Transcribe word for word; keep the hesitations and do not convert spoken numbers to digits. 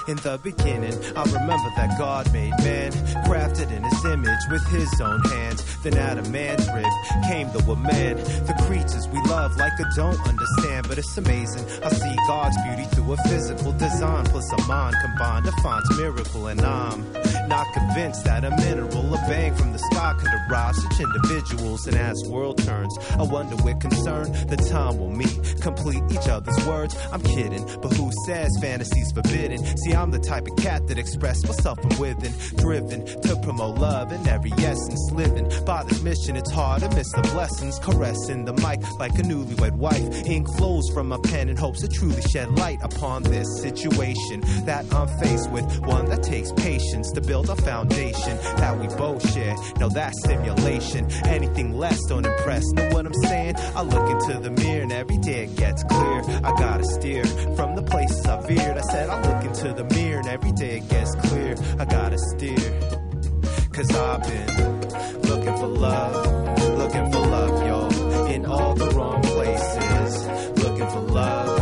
In the beginning, I remember that God made man, crafted in his image with his own hands. Then out of man's rib came the woman. The creatures we love like I don't understand, but it's amazing. I see God's beauty through a physical design, plus a mind combined defines miracle. And I'm not convinced that a mineral, a bang from the sky could arrive such individuals. And as world turns, I wonder with concern the time will meet, complete each other's words. I'm kidding, but who says fantasy's forbidden? See, I'm the type of cat that express myself from within, driven to promote love in every essence. Living by this mission, it's hard to miss the blessings. Caressing the mic like a newlywed wife. Ink flows from my pen in hopes to truly shed light upon this situation that I'm faced with. One that takes patience to build a foundation that we both share. No, that's simulation. Anything less don't impress. Know what I'm saying? I look into the mirror and every day it gets clear. I gotta steer from the places I veered. I said I look into the mirror and every day it gets clear. I gotta steer, cause I've been looking for love, looking for love, y'all, in all the wrong places. Looking for love,